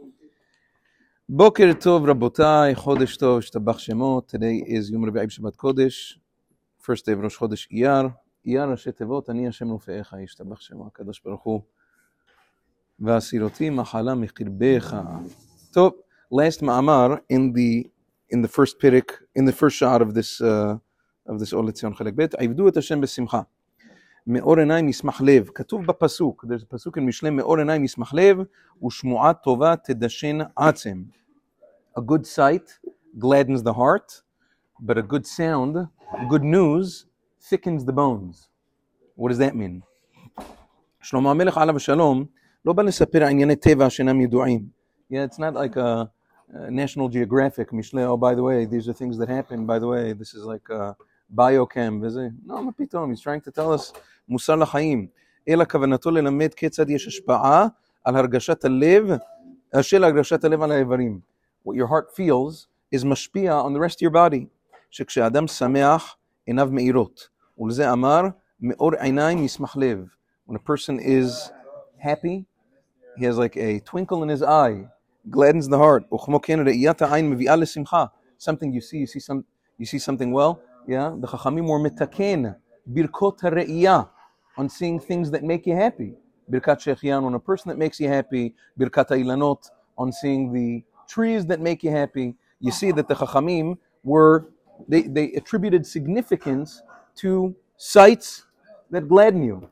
Boker Tov Rabotai, Chodesh Tov, Shtabach Shemot. Today is Yom Revi'i Shabbat Kodesh, first day of Rosh Chodesh Iyar. Iyar Rashi Tevot, Ani Hashem Rofe'echa, Shtabach Shemot, Kadosh Baruch Hu. V'asiroti machala mechirbecha. So, last ma'amar in the first pirik, in the first shot of this Ol Etzion Chelek Bet, Ivdu et Hashem besimcha. Me'or enayim yismach lev. Katuv b'pasuk. There's a pasuk in Mishle. Me'or enayim yismach lev u'shmu'at tova tedashen atzem. A good sight gladdens the heart, but a good sound, good news, thickens the bones. What does that mean? Shlomo HaMelech alav shalom לא בא לספר ענייני טבע שאינם ידועים. Yeah, it's not like a National Geographic, Mishle, oh, by the way, these are things that happen, by the way, this is like a biochem, וזה. No, מה פתאום, he's trying to tell us מוסר לחיים. אלא כוונתו ללמד כיצד יש השפעה על הרגשת הלב, של הרגשת הלב על האיברים. What your heart feels is משפיע on the rest of your body. שכשאדם שמח, עיניו מאירות. ולזה אמר, מאור עיניים ישמח לב. When a person is happy, he has like a twinkle in his eye, gladdens the heart. Something you see something well. Yeah, the Chachamim were mitaken birkot hare'iyah, on seeing things that make you happy. Birkat shechian, on a person that makes you happy. Birkat hailanot, on seeing the trees that make you happy. You see that the Chachamim they attributed significance to sights that gladden you.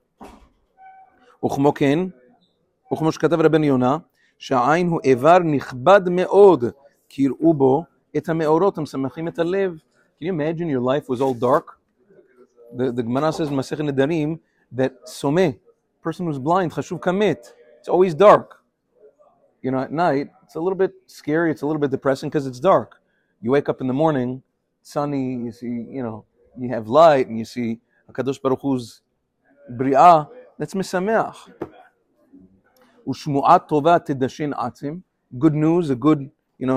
וכמו שכתב רבן יונה, שהעין הוא איבר נכבד מאוד, כי יראו בו את המאורות המשמחים את הלב. Can you imagine your life was all dark? The Gemara says in Masechet Nedarim that someh, person who's blind, chashuv kamet, it's always dark. You know, at night, it's a little bit scary, it's a little bit depressing because it's dark. You wake up in the morning, sunny, you see, you have light, and you see HaKadosh Baruch Hu's bria, that's mesameach. Ushmu'at tova tedashin atzim. Good news, a good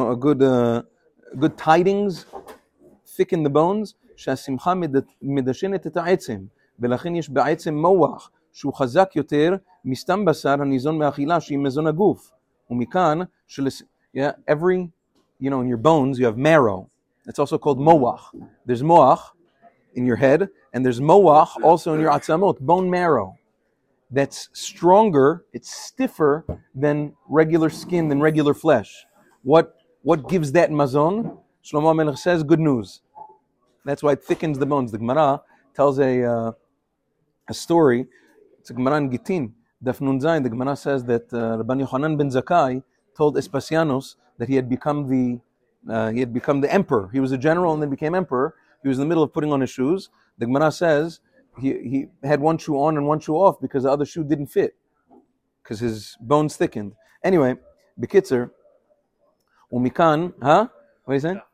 tidings, thicken the bones. שהשמחה מדשנת את העצם, ולכן יש בעצם מוח שהוא חזק יותר מסתם בשר הניזון מאכילה שהיא מזון הגוף. ומכאן every, in your bones you have marrow. It's also called moach. There's moach in your head, and there's moach also in your atzamot, bone marrow. That's stronger, it's stiffer than regular skin, than regular flesh. What gives that mazon? Shlomo HaMelech says, good news. That's why it thickens the bones. The Gemara tells a story. It's a Gemara in Gittin, Daf Nun Zayin. The Gemara says that Rabban Yochanan ben Zakkai told Espasianos that he had become the emperor. He was a general and then became emperor. He was in the middle of putting on his shoes. The Gemara says he had one shoe on and one shoe off because the other shoe didn't fit, because his bones thickened. Anyway, Bekitzer, Umikan, what are you saying?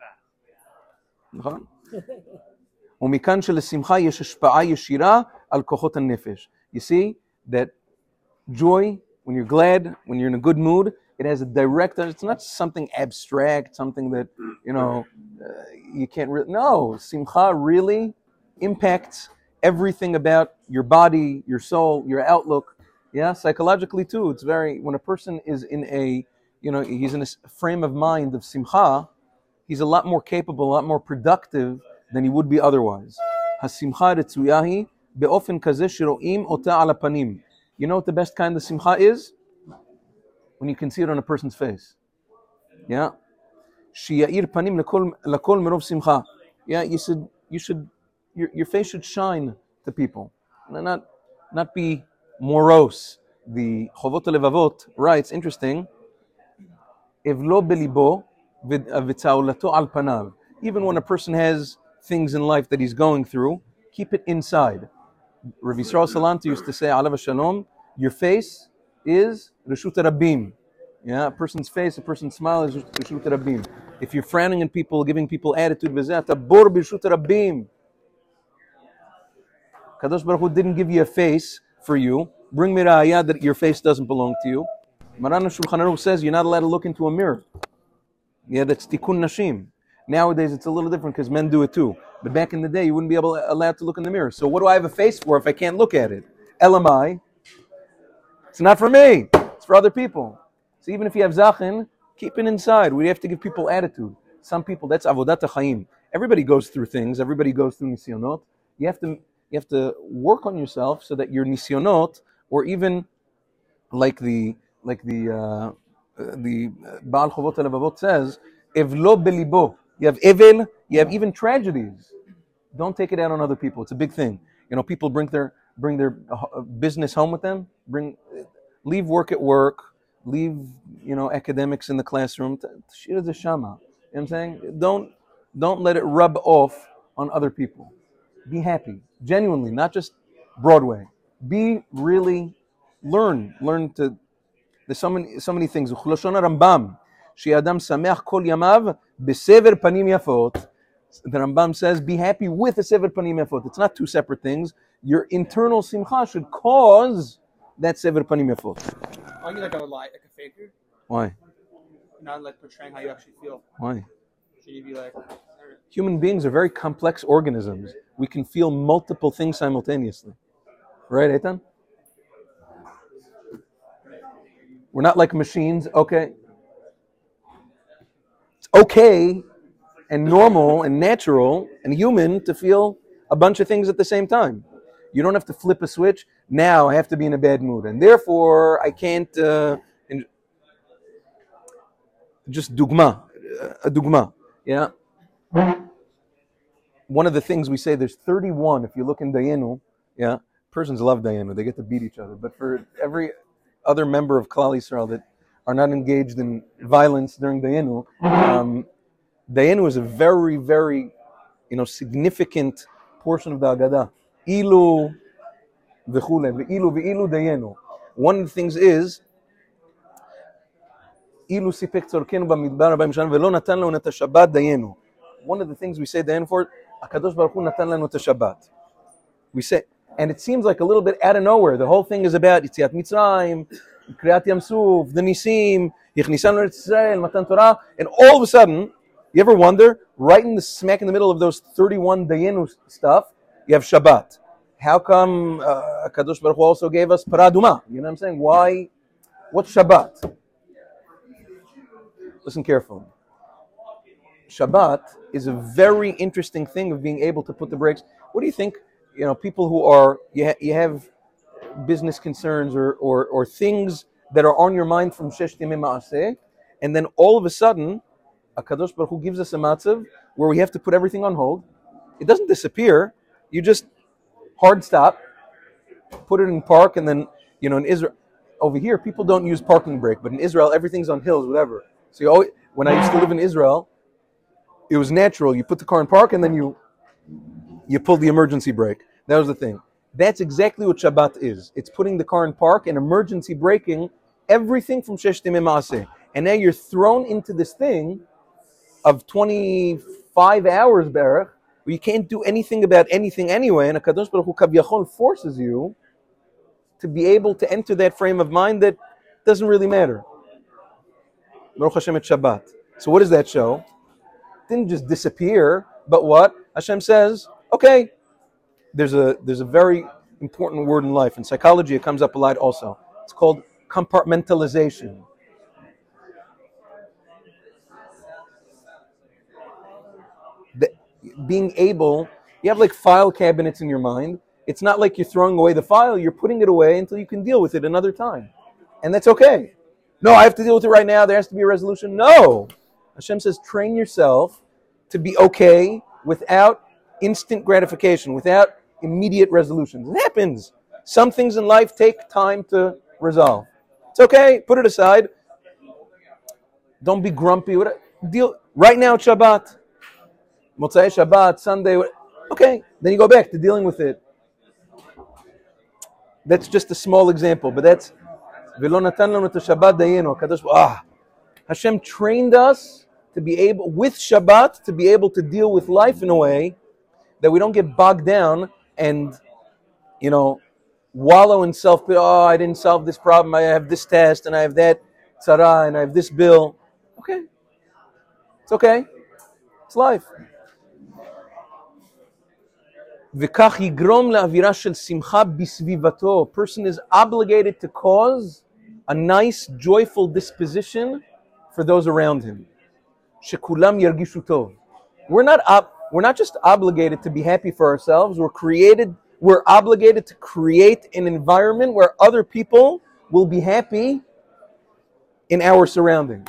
Umikan shelesimcha yesh hashpa'a yeshira al kochot hanefesh. You see that joy, when you're glad, when you're in a good mood, it has a direct, it's not something abstract, something that, you can't really, no, simcha really impacts everything about your body, your soul, your outlook. Yeah, psychologically too. It's when a person is in he's in a frame of mind of simcha, he's a lot more capable, a lot more productive than he would be otherwise. Hasimcha retzuyahi be'ofen kazeh shero'im ota ala panim. You know what the best kind of simcha is? When you can see it on a person's face. Yeah. Shiya'ir panim lakol merov simcha. Yeah, you should your face should shine to people, and not be morose. The Chovot HaLevavot writes, interesting, Evlo belibo v'tzaolato al panav. Even when a person has things in life that he's going through, keep it inside. Rav Yisrael Salanter used to say, Alav Shalom, your face is Reshut Rabim. Yeah, a person's face, a person's smile is Reshut Rabim. If you're frowning at people, giving people attitude, tabor b'Reshut Rabim. Kadosh Baruch Hu didn't give you a face for you. Bring me ra'ayah that your face doesn't belong to you. Maran Shulchan Aruch says you're not allowed to look into a mirror. Yeah, that's tikkun nashim. Nowadays it's a little different because men do it too. But back in the day you wouldn't be allowed to look in the mirror. So what do I have a face for if I can't look at it? Elamai. It's not for me. It's for other people. So even if you have zachin, keep it inside. We have to give people attitude. Some people, that's avodat chaim. Everybody goes through things. Everybody goes through nisyonot. You have to work on yourself so that your nisyonot, or even like the Baal Chovot HaLevavot says, evlo belibo. You have evel. You have even tragedies. Don't take it out on other people. It's a big thing. People bring their business home with them. Leave work at work. Leave academics in the classroom. Shira the shama. You know what I'm saying? Don't let it rub off on other people. Be happy, genuinely, not just Broadway. Be really learn to. There's so many things. Uchloshon Rambam, she'adam sameach kol yamav besever panim yafot. The Rambam says, be happy with a sever panim yafot. It's not two separate things. Your internal simcha should cause that sever panim yafot. Are you like a faker? Why? Not like portraying how you actually feel. Why? Should you be like? Human beings are very complex organisms. We can feel multiple things simultaneously. Right, Eitan? We're not like machines, okay? It's okay and normal and natural and human to feel a bunch of things at the same time. You don't have to flip a switch. Now I have to be in a bad mood, and therefore I can't. Just a dugma, yeah. One of the things we say, there's 31. If you look in Dayenu, yeah, persons love Dayenu. They get to beat each other. But for every other member of Klal Yisrael that are not engaged in violence during Dayenu, Dayenu is a very, very, significant portion of the Haggadah. Ilu v'chule, v'ilu Dayenu. One of the things is, Ilu sipek tzorkenu b'midbar b'mshan v'lo natan lanu et Shabbat Dayenu. One of the things we say Dayenu for, HaKadosh Baruch Hu natan lanu et Shabbat. We say, and it seems like a little bit out of nowhere. The whole thing is about Yitziat Mitzrayim, Kriyat Yam Suf, the Nisim, Yichnisanu Eretz Yisrael, Matan Torah, and all of a sudden, you ever wonder, right in the smack in the middle of those 31 Dayenu stuff, you have Shabbat. How come HaKadosh Baruch Hu also gave us Paraduma? You know what I'm saying? Why? What's Shabbat? Listen carefully. Shabbat is a very interesting thing of being able to put the brakes. What do you think? People who are, you have business concerns or things that are on your mind from Shesh Yemei Ma'aseh, and then all of a sudden, HaKadosh Baruch Hu gives us a matzav where we have to put everything on hold. It doesn't disappear. You just hard stop, put it in park, and then, in Israel, over here, people don't use parking brake, but in Israel, everything's on hills, whatever. So when I used to live in Israel, it was natural. You put the car in park, and then you pull the emergency brake. That was the thing. That's exactly what Shabbat is. It's putting the car in park and emergency braking everything from Shesh Yemei Ma'aseh. And now you're thrown into this thing of 25 hours, Baruch, where you can't do anything about anything anyway, and HaKadosh Baruch Hu Kavyachol forces you to be able to enter that frame of mind that doesn't really matter. Baruch Hashem et Shabbat. So what does that show? It didn't just disappear, but what? Hashem says, okay, there's a very important word in life. In psychology, it comes up a lot also. It's called compartmentalization. Being able, you have like file cabinets in your mind. It's not like you're throwing away the file, you're putting it away until you can deal with it another time. And that's okay. No, I have to deal with it right now, there has to be a resolution. No! Hashem says, train yourself to be okay without instant gratification, without immediate resolutions. It happens. Some things in life take time to resolve. It's okay, put it aside. Don't be grumpy. Deal. Right now it's Shabbat. Motzai Shabbat, Sunday. Okay, then you go back to dealing with it. That's just a small example, but that's V'lo natan lanu et Shabbat Dayenu. Hashem trained us to be able, with Shabbat, to be able to deal with life in a way that we don't get bogged down and, wallow in self-pity. Oh, I didn't solve this problem. I have this test, and I have that tzara, and I have this bill. Okay. It's okay. It's life. וכך יגרום לאווירה של שמחה בסביבתו. A person is obligated to cause a nice, joyful disposition for those around him. Shekulam yargishu tov. We're not just obligated to be happy for ourselves. We're obligated to create an environment where other people will be happy in our surrounding.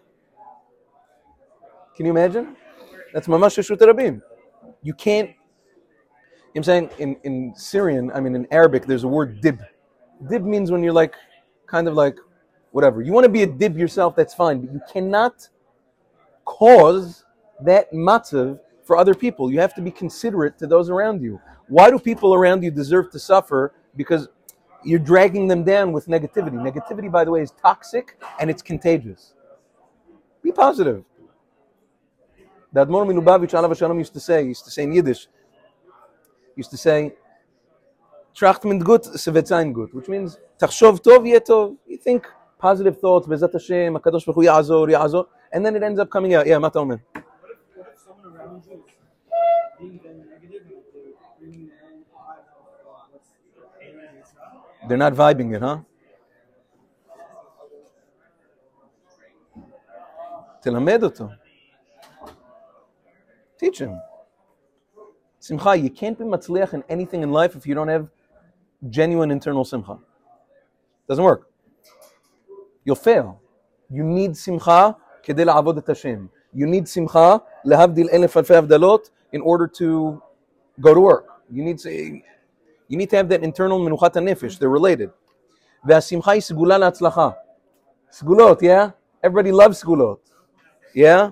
Can you imagine? That's mamash reshut rabim. You can't. I'm saying in Syrian, in Arabic, there's a word dib. Dib means when you're like, kind of like, whatever. You want to be a dib yourself, that's fine, but you cannot cause that matzav for other people. You have to be considerate to those around you. Why do people around you deserve to suffer? Because you're dragging them down with negativity. Negativity, by the way, is toxic and it's contagious. Be positive. The Admor Milubavitch Alav Shalom used to say in Yiddish, Tracht mit gut, se wird sein gut, which means tachshov tov yeh tov. You think positive thoughts, Bezat Hashem, HaKadosh Baruch Hu ya'azor, and then it ends up coming out. Yeah, ma ta omer? What if someone around you is being very negative and they're bringing their own vibe? They're not vibing it, huh? תלמד אותו. Teach him. Simcha, you can't be matzliach in anything in life if you don't have genuine internal simcha. Doesn't work. You'll fail. You need simcha kedei la'avod et Hashem. You need simcha lehavdil elef alfei avdalot in order to go to work. You need to have that internal menuchat hanefesh. They're related. Ve'asimcha hi segula la'atzlacha. Segulot, yeah? Everybody loves segulot. Yeah?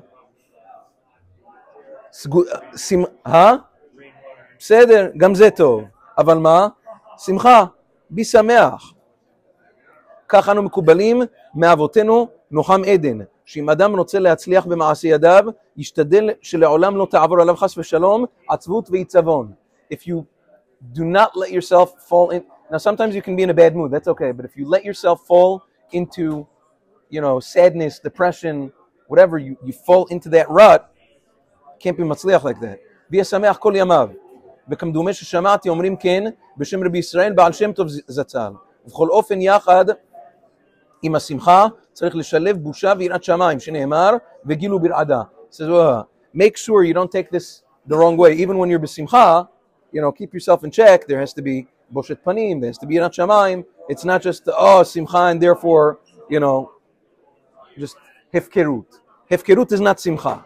בסדר, גם זה טוב. אבל מה? שמחה, בי שמח. כך אנו מקובלים מאבותינו נוחם עדן, שאם אדם רוצה להצליח במעשי ידיו, ישתדל שלעולם לא תעבור עליו חס ושלום, עצבות ועיצבון. If you do not let yourself fall in... Now sometimes you can be in a bad mood, that's okay, but if you let yourself fall into, sadness, depression, whatever, you fall into that rut, can't be מצליח like that. ויהיה שמח כל ימיו. וכמדומה ששמעתי אומרים כן בשם רבי ישראל בעל שם טוב זצ"ל. ובכל אופן יחד עם השמחה צריך לשלב בושה ויראת שמיים שנאמר וגילו ברעדה. So make sure you don't take this the wrong way. Even when you're בשמחה, keep yourself in check. There has to be בושת פנים, there has to be יראת שמיים. It's not just שמחה and therefore just הפקרות. הפקרות is not שמחה.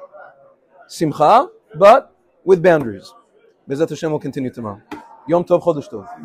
שמחה, but with boundaries. Bezat Hashem will continue tomorrow. Yom Tov, Chodesh Tov.